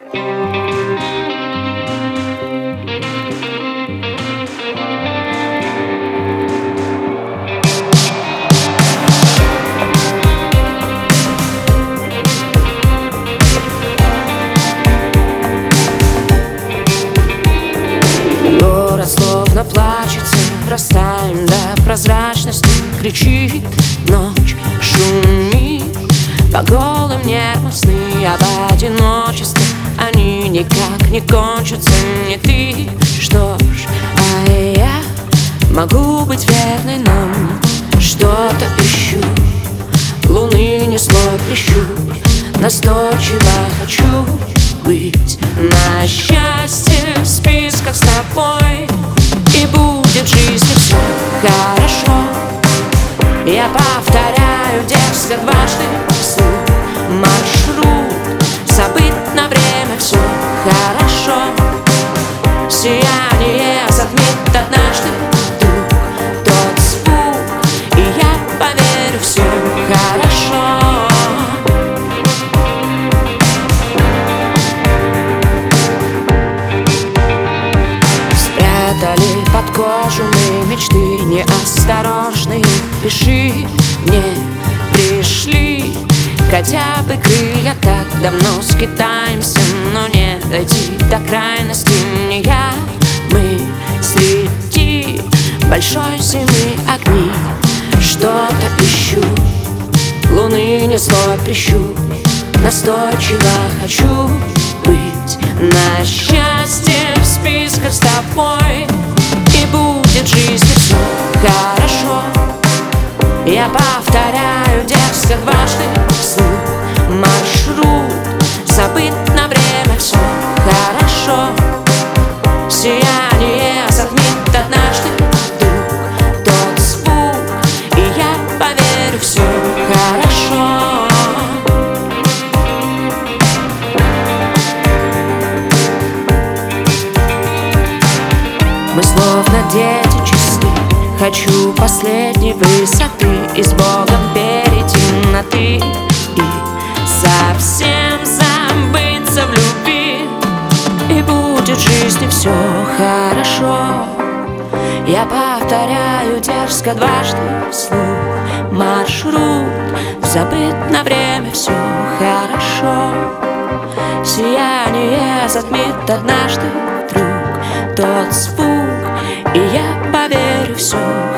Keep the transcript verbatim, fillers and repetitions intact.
Город словно плачется, растаем до прозрачности. Кричит ночь, шумит, по голым нервам сны об одиночестве. Они никак не кончатся, не ты. Что ж, а я могу быть верной нам. Что-то ищу, луны не слой плещу. Настойчиво хочу быть на счастье в списках с тобой. И будет в жизни все хорошо. Я повторяю дерзко дважды вслух маршрут, забыт на время, все хорошо. Сияние затмит однажды вдруг тот звук, и я поверю, все хорошо. Спрятали под кожу мы мечты неосторожные. Пиши, мне пришли хотя бы крылья. Так давно скитаемся, но не дойти до крайности. Не я, мы среди большой зимы огни. Что-то ищу, луны не слой прищу. Настойчиво хочу быть на счастье в списках с тобой. И будет в жизни все хорошо. Я повторяю дерзко дважды вслух маршрут, забыт на время, все хорошо. Сияние затмит однажды вдруг тот звук, и я поверю, все хорошо. Мы словно дети чисты. Хочу последней высоты и с Богом перейти на ты. И совсем забыться в любви. И будет в жизни все хорошо. Я повторяю дерзко дважды вслух маршрут, забыт на время, все хорошо. Сияние затмит однажды вдруг тот звук, и я поверю, все